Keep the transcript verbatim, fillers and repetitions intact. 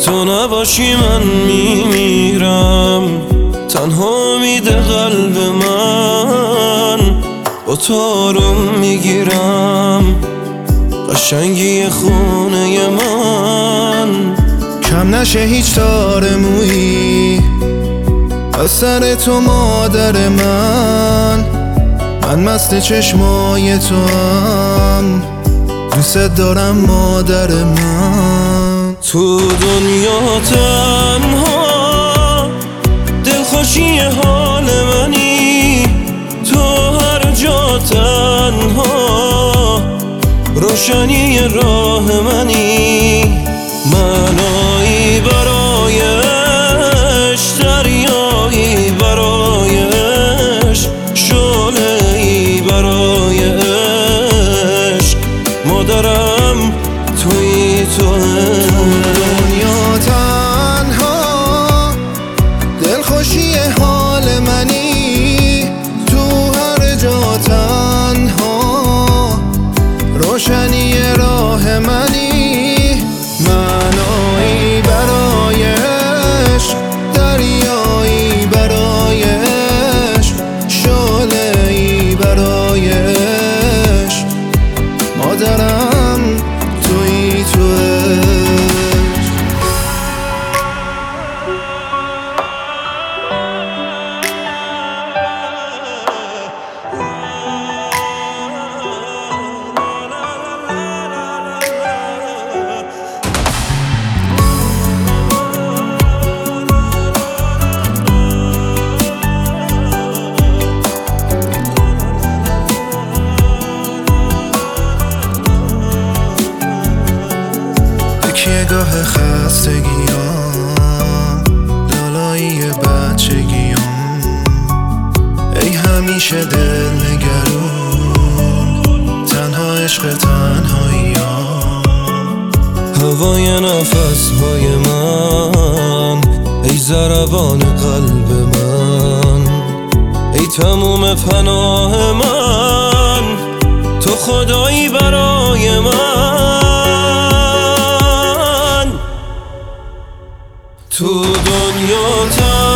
تو نباشی من میمیرم، تنها میده قلب من، با تو آروم میگیرم قشنگی خونه من. کم نشه هیچ تار مویی از سر تو مادر من، من مست چشمای تو هم، دوست دارم مادر من. تو دنیا تنها دلخوشی حال منی، تو هر جا تنها روشنی راه منی. منایی برایش، دریایی برایش، شعله‌ای برایش، مادرم توی توه. دنیا تنها دلخوشی حال منی، تو هر جا تنها روشنی راه منی. منایی برایش، دریایی برایش، شعله‌ای برایش، مادرم توی توه. گاه خستگیام، لالایی بچگیام، ای همیشه دل نگرون، تنها عشق تنهاییام. هوای نفس‌های من، ای ضربان قلب من، ای تموم پناه من، تو خدایی برای من. تو دنیا